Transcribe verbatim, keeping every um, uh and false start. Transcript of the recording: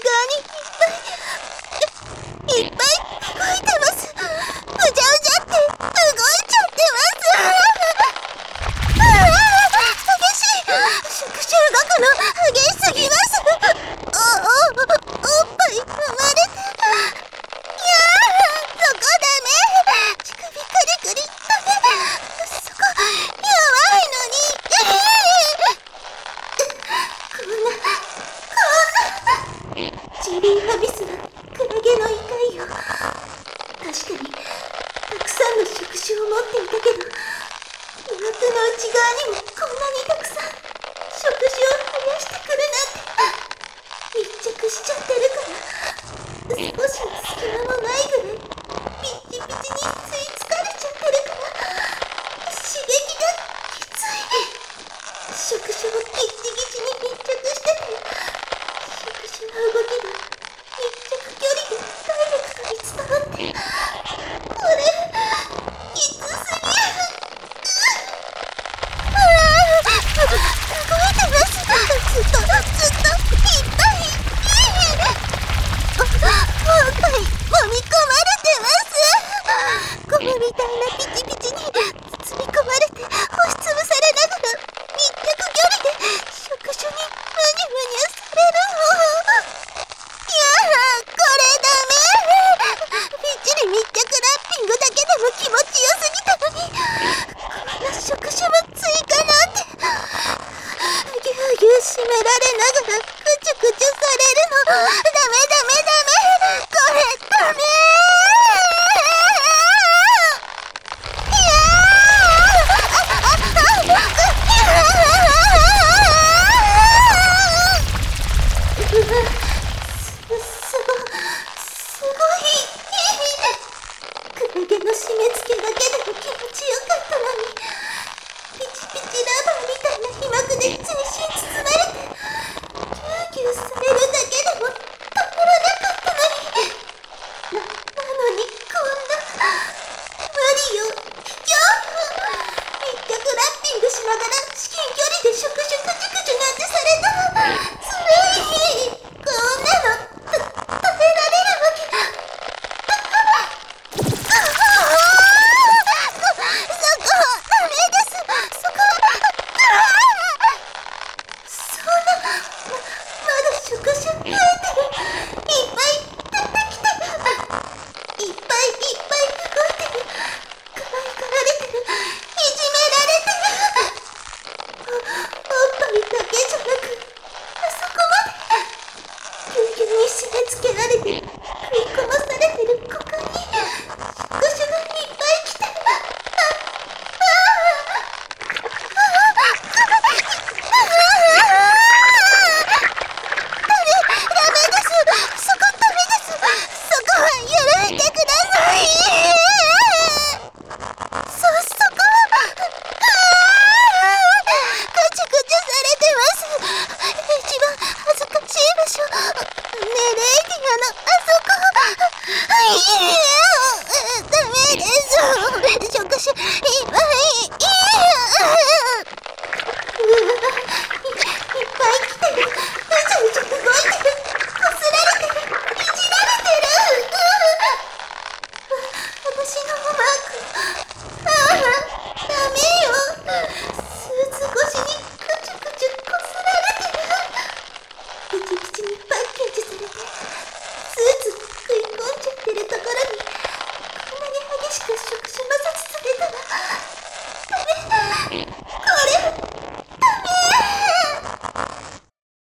側にいっぱいいっぱい動いてます。うじゃうじゃって動いちゃってます。ああ、激しい。触手動くの激しすぎます。おおおっぱい生まれて。いやー、そこダメ。乳首カリカリダメ。そこ弱いのに。こんなこんなジェリーハビスはクラゲの異界よ。確かにたくさんの触手を持っていたけど、お腹の内側にもこんなにたくさん触手を生やしてくるなんて。密着しちゃってるから少しの隙間もないぐらいピッチピチに吸い付かれちゃってるから刺激がきつい。触手もギッチギチに密着してて、触手の動きが密着距離でダイレクトに伝わって、これきつすぎる。うわぁ、動いてます。ずっとずっといっぱいおっぱい揉み込まれてます。ゴムみたいなピチピチに包み込まれて押しつぶされながら密着距離で触手にムニュムニュされるの。いやー、これダメ。ぴっちり密着ラッピングだけでも気持ちよすぎたのに、こんな触手も追加なんて。ぎゅうぎゅう締められながらクチュクチュされるの。ダメダメダメ、これダメ。いやー、す、すご、すごい。クラゲの締め付けだけでも気持ちよかったのに、ピチピチラバーみたいな皮膜で全身包まれてギューギューされるだけでもたまらなかったのに。な、なのにこんなマリオ卑怯。密着ラッピングしながら至近距離で触手クチュクチュなんてされたのつらい。こんなのた耐えられるわけ。ピチピチにパッケージされてスーツ